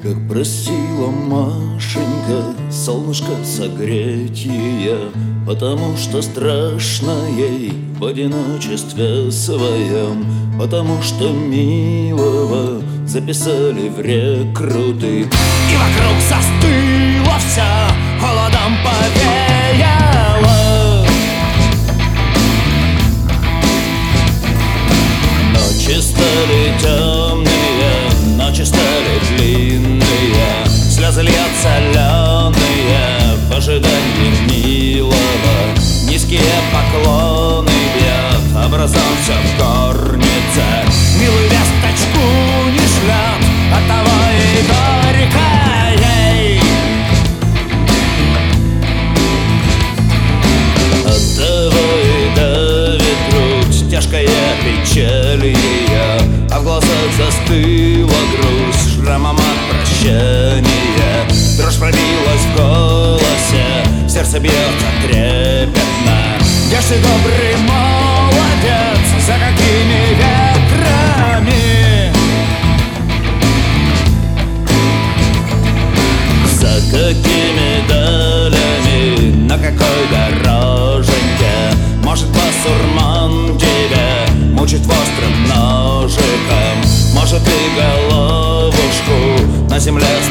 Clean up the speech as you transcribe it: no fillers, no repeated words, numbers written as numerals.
Как просила Машенька солнышко согреть ее, потому что страшно ей в одиночестве своем, потому что милого записали в рекруты. И вокруг застыло вся, холодом повеяло. Ночи стали темные, ночи стали длинные, слезы льют соленые в ожидании милого. Низкие поклоны бьет, образом все в горнице. Милую весточку не шлет, оттого и горько ей. Оттого и давит грудь тяжкая печаль ее, а в глазах застыла грусть шрамом от прощания. Дрожь пробилась в голосе, сердце бьется трепетно. Где ж ты, добрый молодец, за какими ветрами? За какими далями, на какой дороженьке? Может, басурман тебя мучит острым ножиком? Может, ты головушку на земле